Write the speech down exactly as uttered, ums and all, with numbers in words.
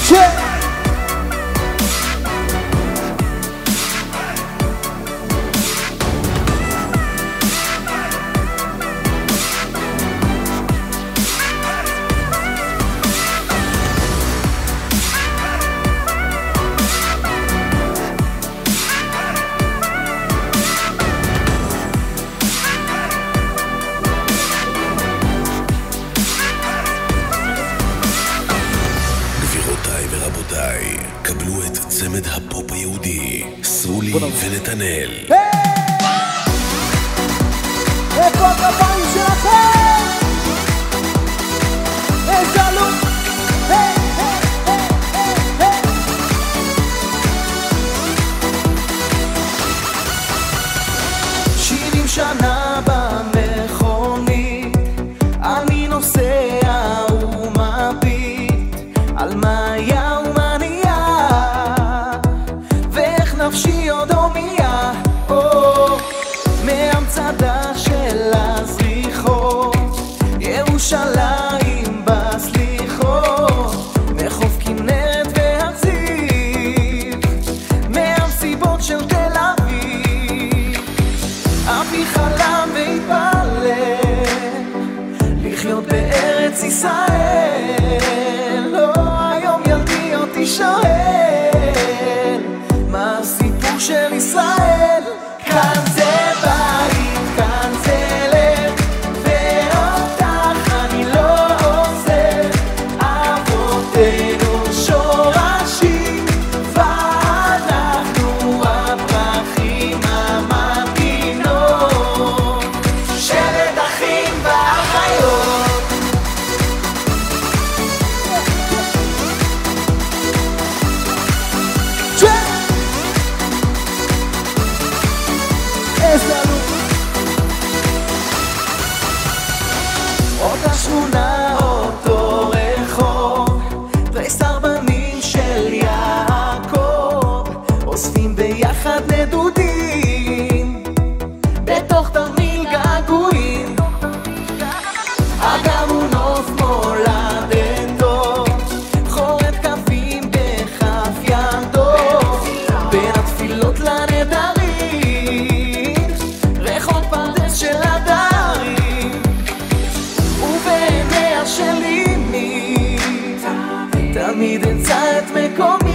ורבותיי, קבלו את צמד הפופ היהודי, סרולי ונתנאל. איפה הכפיים שלכם? איזה עלות? שבעים שנה במכונית, אני נוסע ומביט על מה היה ומה נהיה, ואיך נפשי עוד הומייה, מהמצדה של הזריחות, ירושלים בסליחות, מחוף כנרת והזיו, מהמסיבות של תל אביב. אבי חלם והתפלל לחיות בארץ ישראל, לא היום ילדי אותי שואל מה הסיפור של ישראל. כאן זה בית, כאן זה לב, ואותך אני לא עוזב. אבותינו שורשים, ואנחנו הפרחים הממתינות, שלד אחים ואחיות. אותה שכונה, אותו רחוב, תריסר בנים של יעקב, אוספים ביחד נדודים בתוך תרמיל געגועים. אגם הוא נוף מולדתו, חורת כפים בכף ידו, בין התפילות לנדרים, ריחות פרדס של הדרים, ובעיניה של אמי תמיד אמצא את מקומי.